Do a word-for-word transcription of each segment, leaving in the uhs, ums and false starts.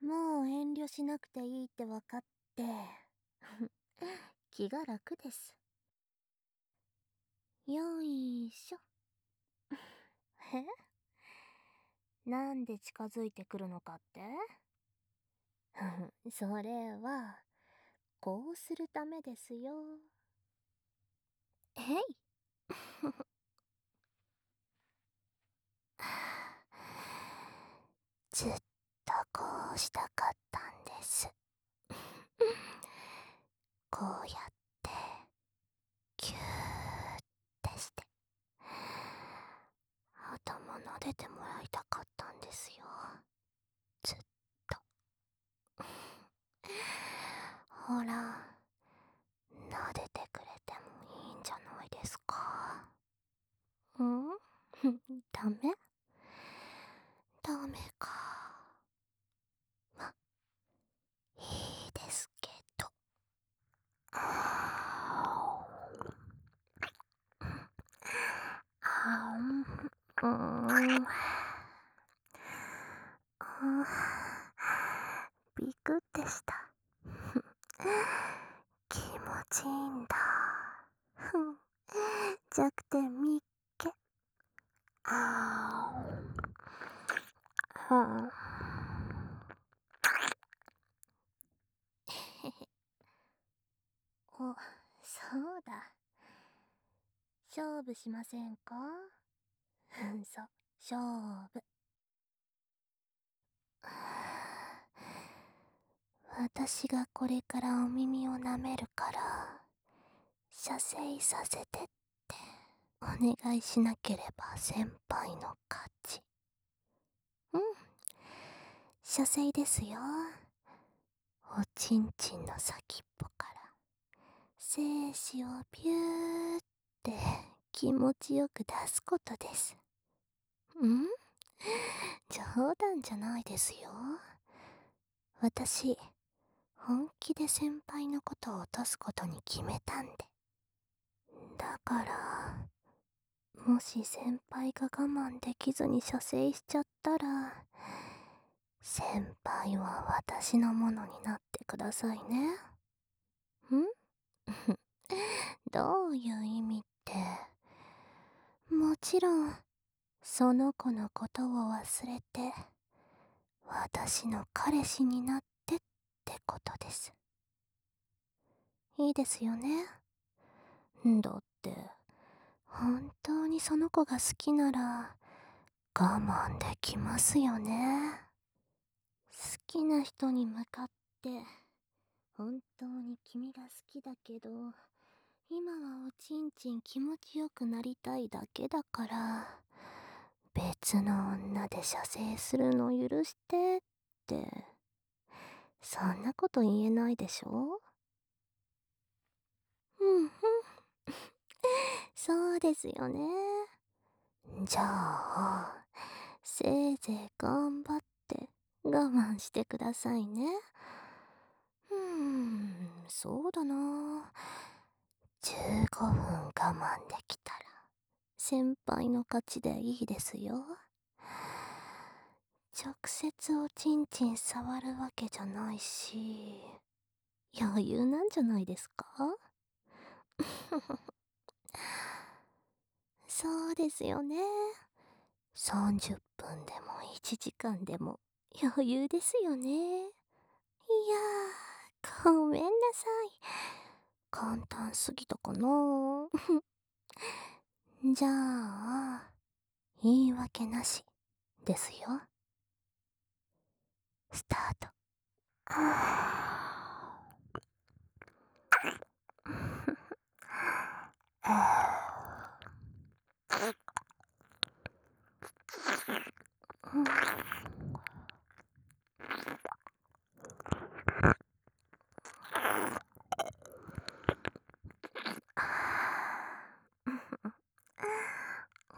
もう遠慮しなくていいって分かって、気が楽です。よいしょ。え、なんで近づいてくるのかって？それは、こうするためですよ。へい。ずっとこうしたかったんです。こうやって、キューってして、頭撫でてもらいたかったんですよ。ずっと。ほら、撫でてくれてもいいんじゃないですか。んダメ？ダメか。ま、いいですけど。あーん、うん。びくってした。気持ちいいんだ。ふん。弱点みっけ。あー。はあ。お、そうだ。勝負しませんか？うん、そう、勝負。私がこれからお耳を舐めるから、射精させてってお願いしなければ先輩の勝ち。うん、射精ですよ。おちんちんの先っぽから精子をビューって気持ちよく出すことです。ん？冗談じゃないですよ。私、本気で先輩のことを落とすことに決めたんで。だから、もし先輩が我慢できずに射精しちゃったら、先輩は私のものになってくださいね。んどういう意味って、もちろん、その子のことを忘れて、私の彼氏になってってことです。いいですよね。だって、本当にその子が好きなら、我慢できますよね。好きな人に向かって、本当に君が好きだけど、今はおちんちん気持ちよくなりたいだけだから、別の女で射精するの許してって、そんなこと言えないでしょ？うんうん。そうですよね。じゃあ、せいぜい頑張って我慢してくださいね。うーん、そうだな。じゅうごふん我慢できたら、先輩の勝ちでいいですよ。直接おちんちん触るわけじゃないし、余裕なんじゃないですか？そうですよね。さんじゅっぷんでもいちじかんでも余裕ですよね。いやー、ごめんなさい。簡単すぎたかな。じゃあ、言い訳なしですよ。スタート。うん。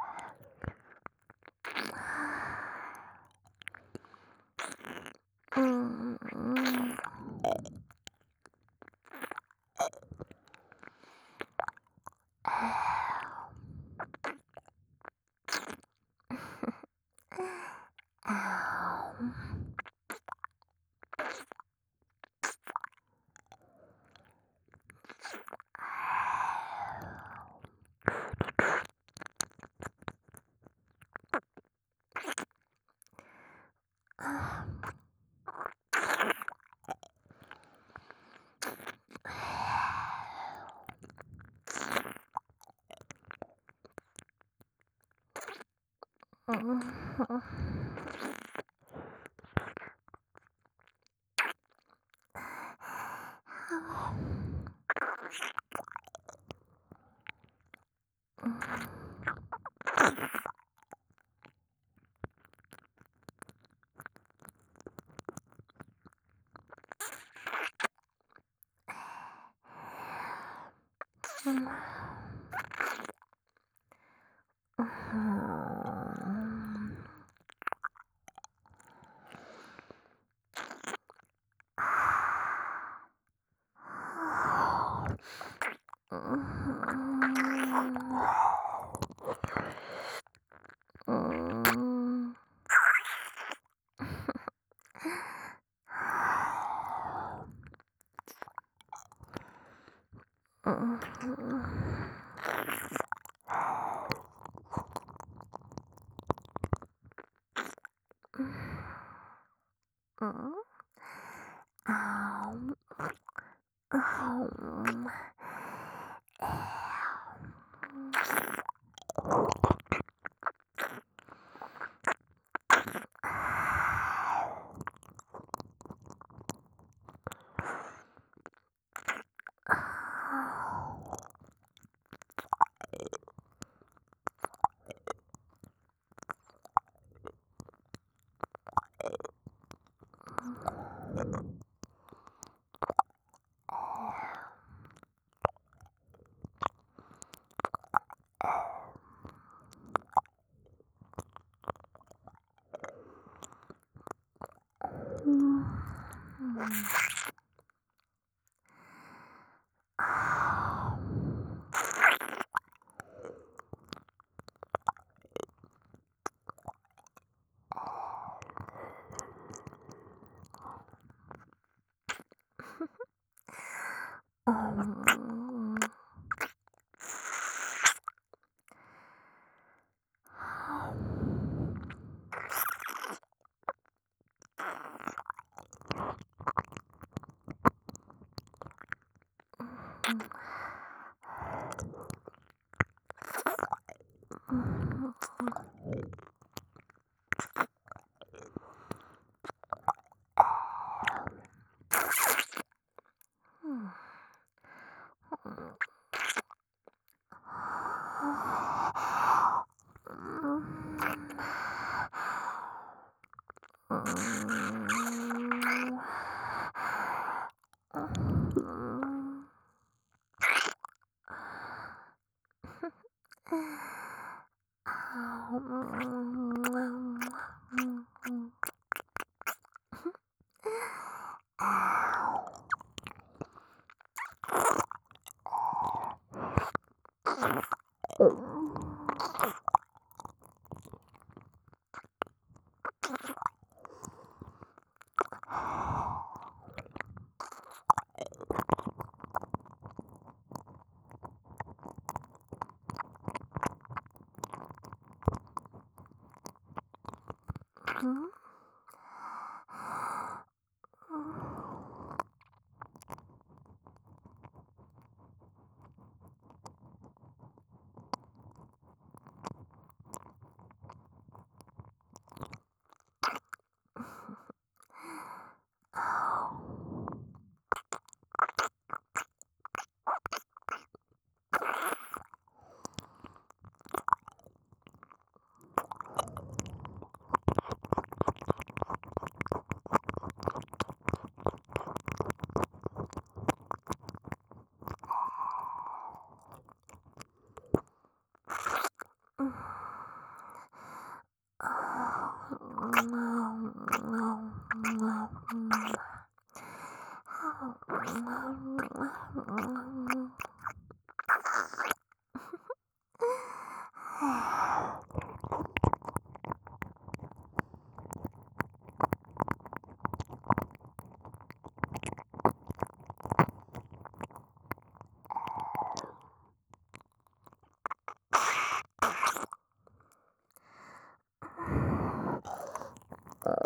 うん。 あーあーうんうんうんあ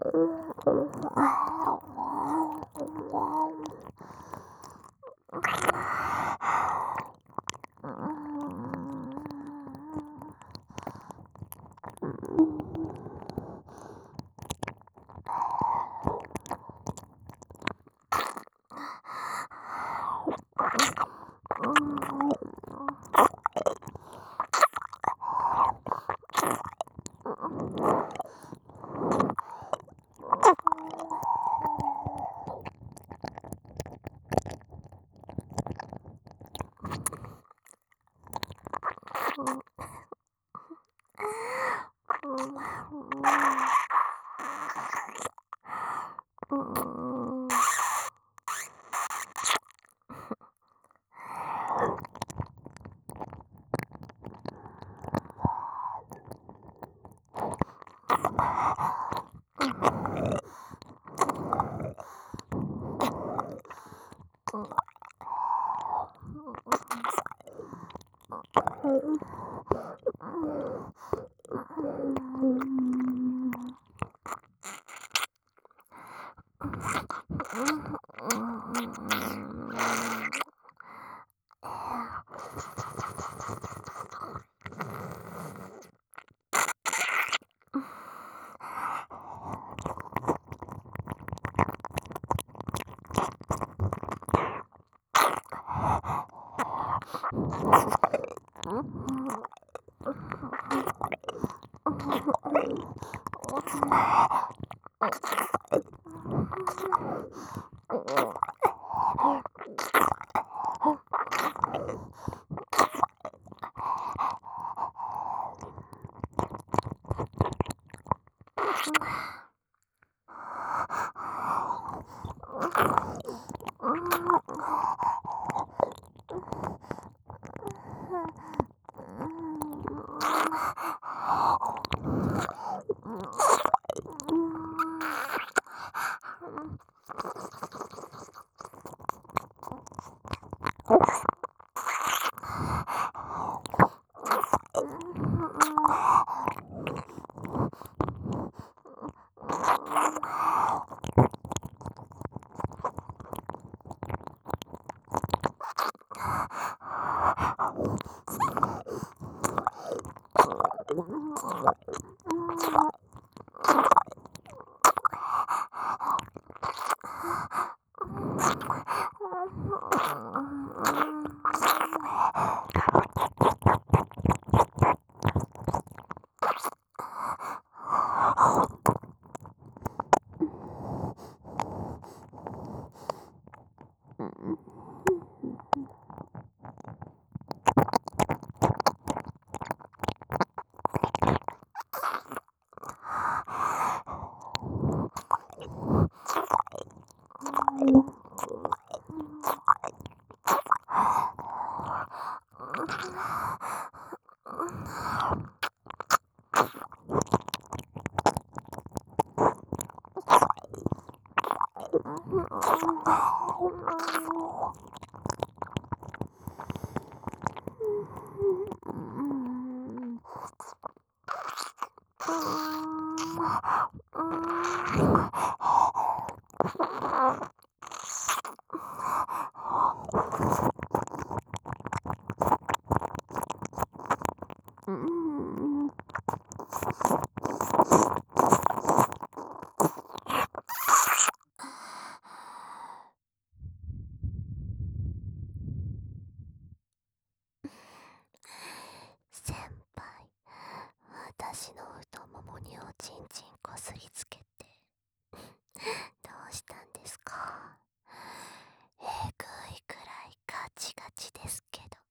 先輩、私の太ももにおちんちんこすりつけてどうしたんですか？えぐいくらいガチガチですけど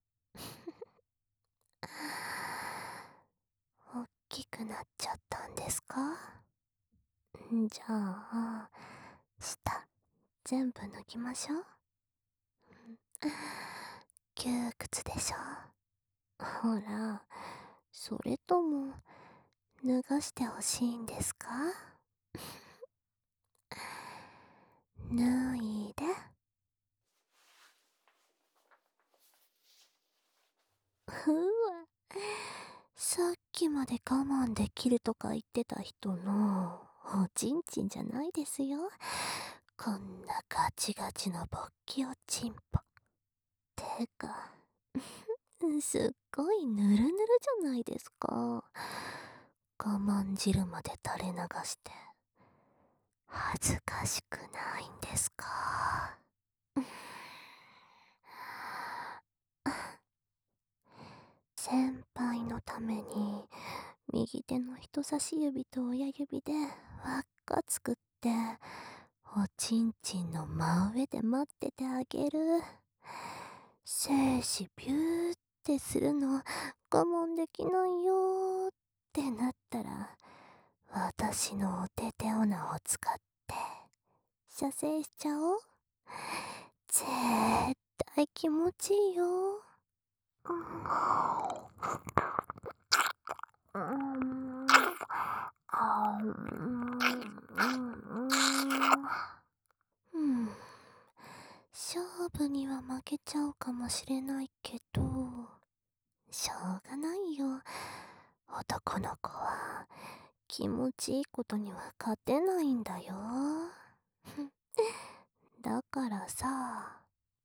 おっきくなっちゃったんですか？じゃあ下全部脱ぎましょう。窮屈でしょ。ほら、それとも脱がしてほしいんですか？脱いで。ふわ、さっきまで我慢できるとか言ってた人のおちんちんじゃないですよ。こんなガチガチの勃起おちんぽ。てか、すっごいぬるぬるじゃないですか。我慢汁まで垂れ流して、恥ずかしくないんですか？先輩のために右手の人差し指と親指で輪っか作っておちんちんの真上で待っててあげる。精子ビューってするの我慢できないよーってなったら、私のお手手オナを使って射精しちゃおう。絶対気持ちいいよ。うん、あうん、勝負には負けちゃうかもしれないけど、しょうがないよ。男の子は気持ちいいことには勝てないんだよ。だからさ、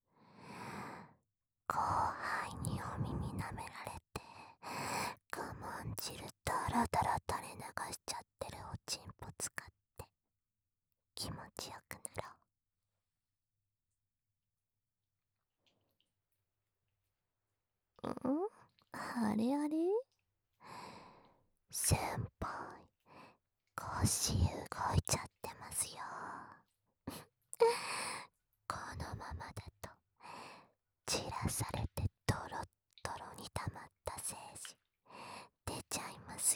後輩にお耳舐められて我慢汁ダラダラ垂れ流しちゃってるおちんぽ使って気持ちよくなろう。ん？あれあれ？先輩、腰動いちゃってますよ。このままだと散らされてドロッドロに溜まった精子出ちゃいますよ。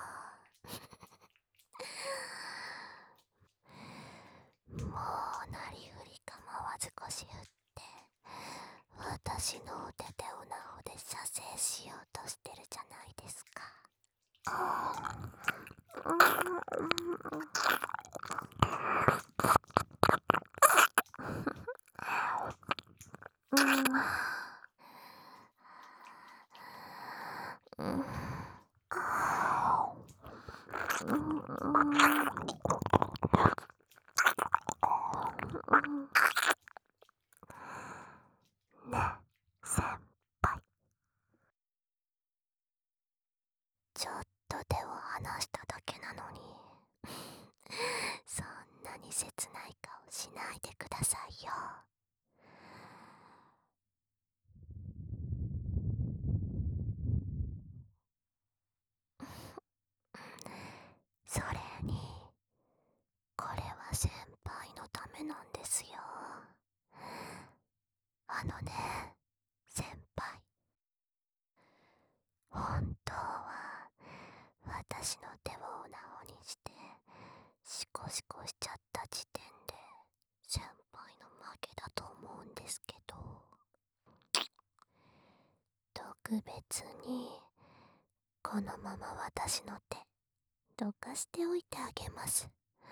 もうなりふり構わず腰振って私のお手手をなほで射精しようとしてるじゃないですか。ねえ先輩、ちょっと手を離しただけなのにそんなに切ない顔しないでくださいよ。それにこれは先輩のためなんですよ。あのね、先輩、本当は私の手をオナホにしてシコシコしちゃった時点で先輩の負けだと思うんですけど、特別にこのまま私の手どかしておいてあげます。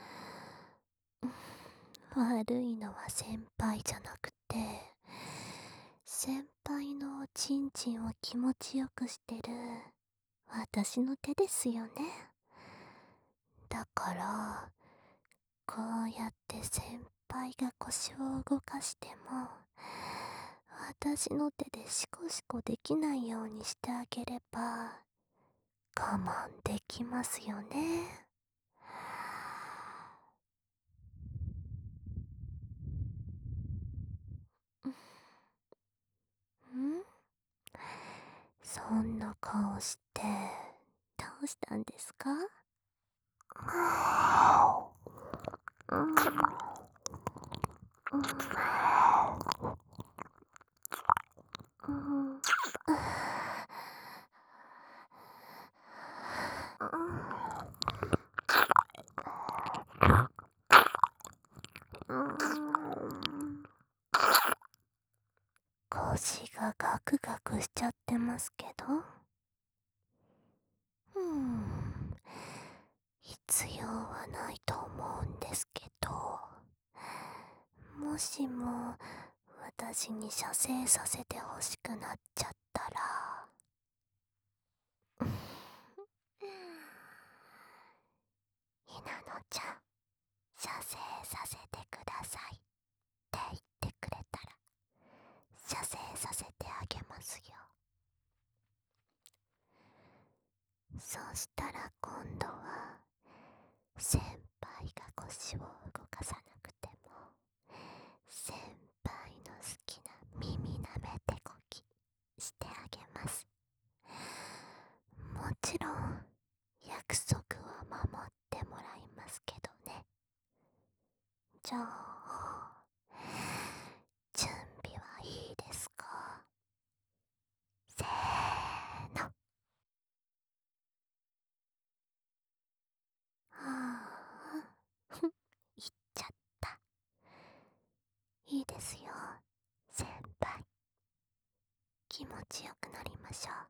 悪いのは先輩じゃなくて、先輩のおちんちんを気持ちよくしてる私の手ですよね。だからこうやって先輩が腰を動かしても私の手でシコシコできないようにしてあげれば我慢できますよね。ん？そんな顔してどうしたんですか？うん、うん、うん、うん、腰がガクガクしちゃってますけど、うーん、必要はないと思うんですけど、もしも私に射精させてほしくなっちゃったらひなのちゃん、射精させてくださいって言ってくれたら射精させてあげますよ。そしたら今度は先輩が腰を動かさなくても先輩の好きな耳なめてこきしてあげます。もちろん約束は守ってもらいますけどね。じゃあ準備はいいですか？せーの。はあ言っちゃった。いいですよ先輩、気持ちよくなりましょう。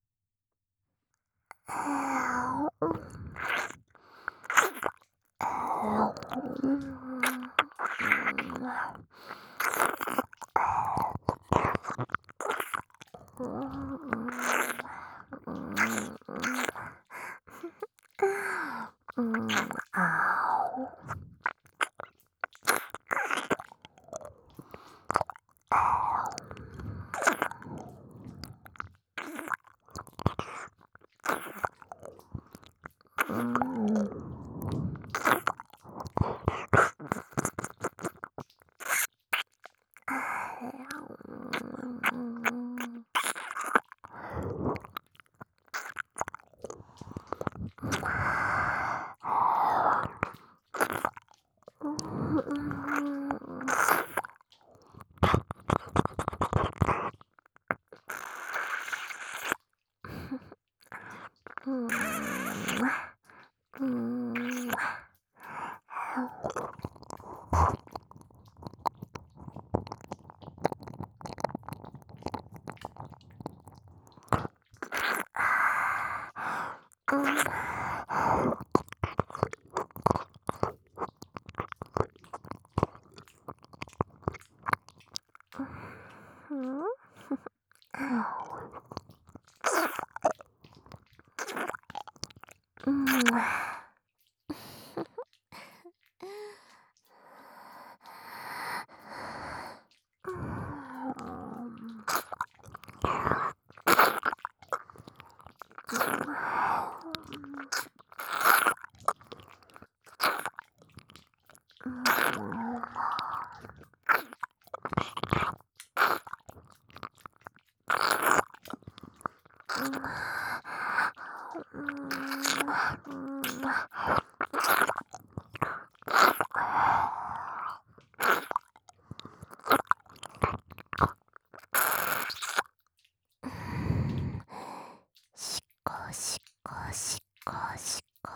しっこしっこしっこしっこ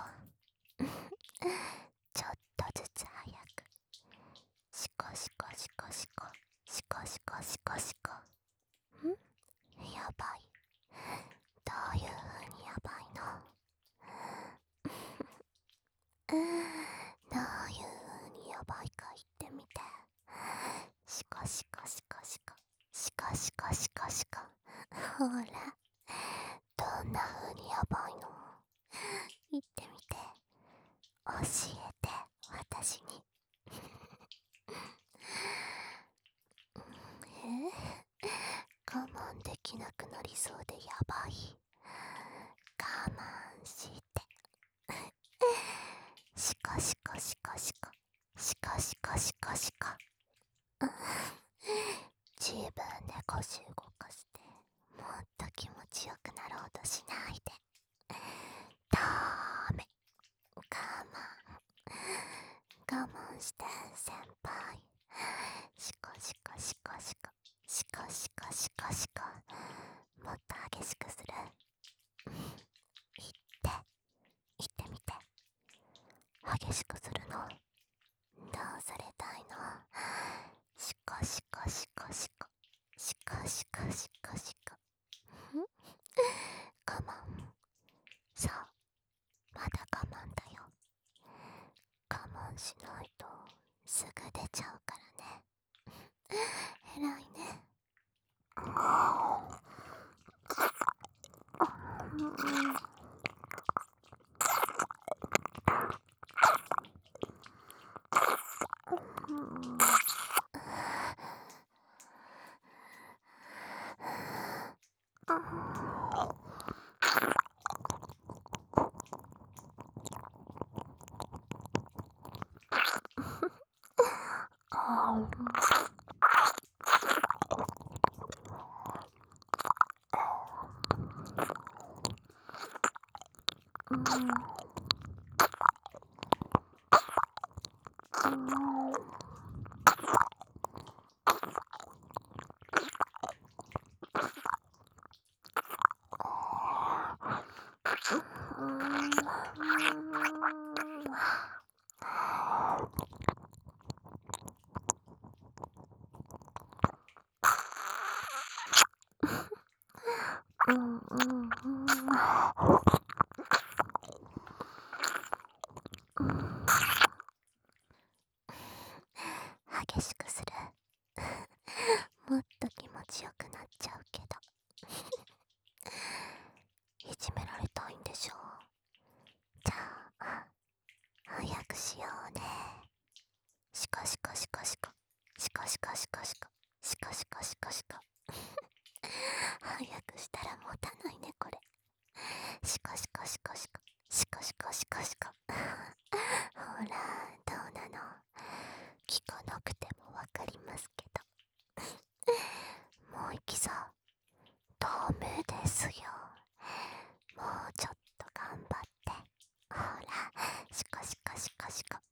ちょっとずつ早くしこしこしこしこしこしこしこしこ。ん？やばい。どういう風にやばいの？どういう風にやばいか言ってみて。しこしこしこしこしこしこしこしこ。ほら、どんな風にやばいの？言ってみて。教えて、私に。え？我慢できなくなりそうでやばい。我慢して。しこしこしこしこしこしこしこしこ。自分で腰動かしてもっと気持ちよくなろうとしないで。ダメ。我慢我慢して先輩。しこしこしこしこしこしこしこしこ。もっと激しくする。言って言ってみて。激しくするの？どうされたいの？しこしこしこしこしこしこしこしこ。我慢。そう、まだ我慢だよ。我慢しないとすぐ出ちゃうからね。えらいね。 激しくする。もっと気持ちよくなっちゃうけど。いじめられたいんでしょ。じゃあ早くしようね。しかしかしかしかしかしかしかしかしかしかしかしか早くしたら持たないねこれ。しかしかしかしかしかしかしかしかほらどうなの。聞かなくてもわかりますけど。もう息さダメですよ。もうちょっと頑張って。ほらしかしかしかしか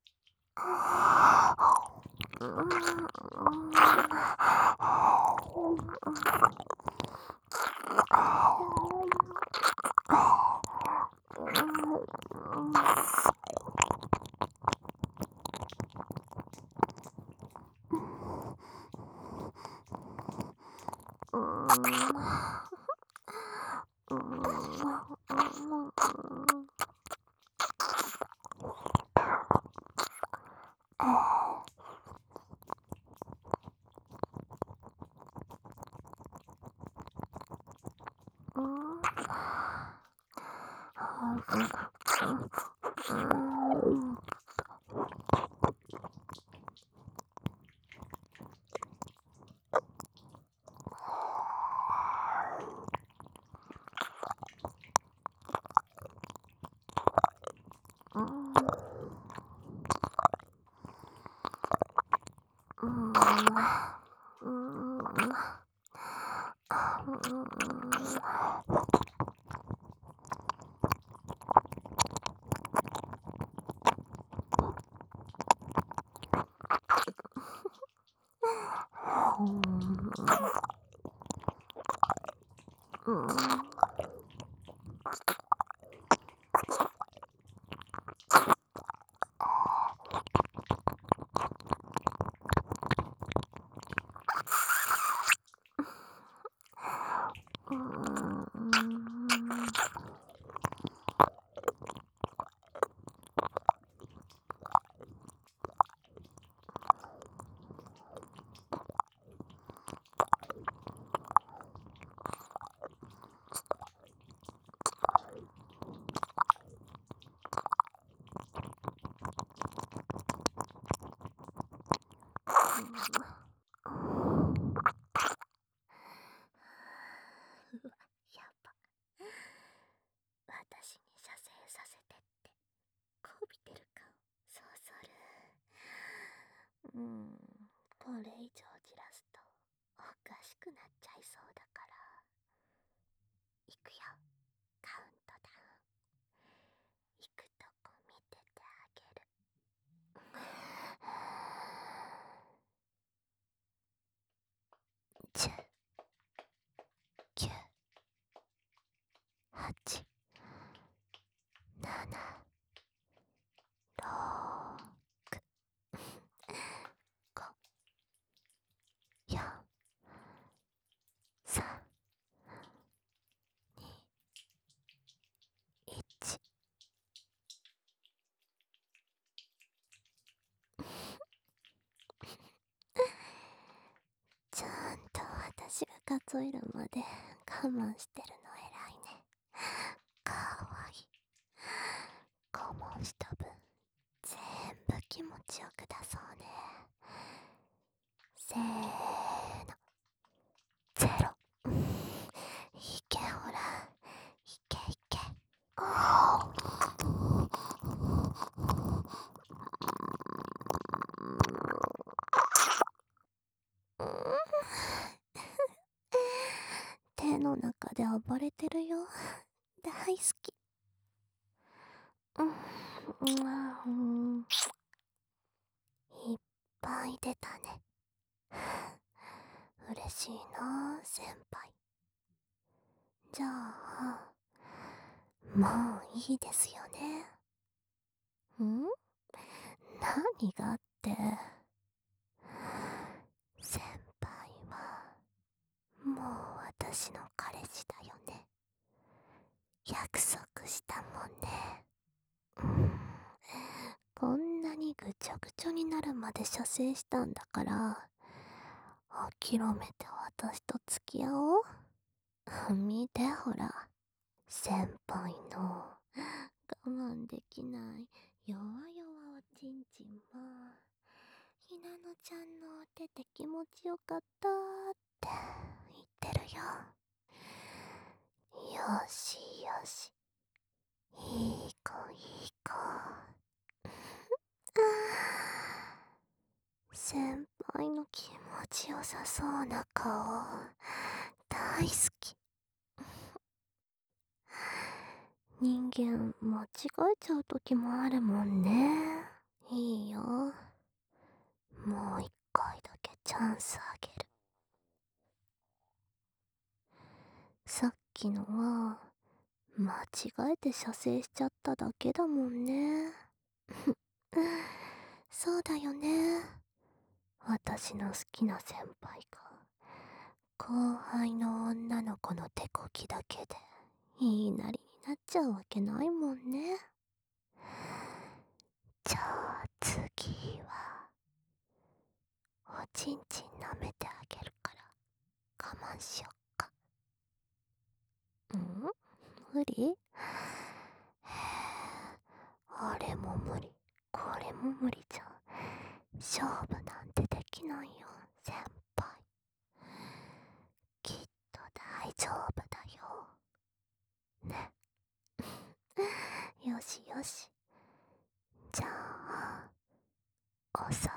やば。私に射精させてってこびてる顔そそる。うーんこれ以上じらすとおかしくなっちゃいそうだから。いくよ、カウントダウン。いくとこ見ててあげる。じゅう、きゅう、はち、なな、ろく、ご、よん、さん、に、いち。ちゃんと私が数えるまで我慢してるの偉いね。かわいい。拷問した分全部気持ちよく出そうね。せーの、ゼロ。いけほら、いけいけ。 暴れてるよ。大好き。うん、うん、いっぱい出たね。嬉しいなあ、先輩。じゃあ、もういいですよね。ん？何がって。先輩は、もう私の彼氏だよね。約束したもんね。うん、こんなにぐちょぐちょになるまで射精したんだから、諦めて私と付き合おう。見てほら、先輩の我慢できない弱々おちんちんも、ひなのちゃんのお手で気持ちよかったって言ってるよ。よしよし、いい子いい子。先輩の気持ちよさそうな顔、大好き。人間間違えちゃう時もあるもんね。いいよ。もう一回だけチャンスあげる。さっきのは、間違えて射精しちゃっただけだもんね。そうだよね。私の好きな先輩が、後輩の女の子の手こきだけで、いいなりになっちゃうわけないもんね。じゃあ次は、おちんちん舐めてあげるから、我慢しよっか。ん？無理？あれも無理、これも無理じゃ、勝負なんてできないよ、先輩。きっと大丈夫だよ。ね。よしよし。じゃあ、お先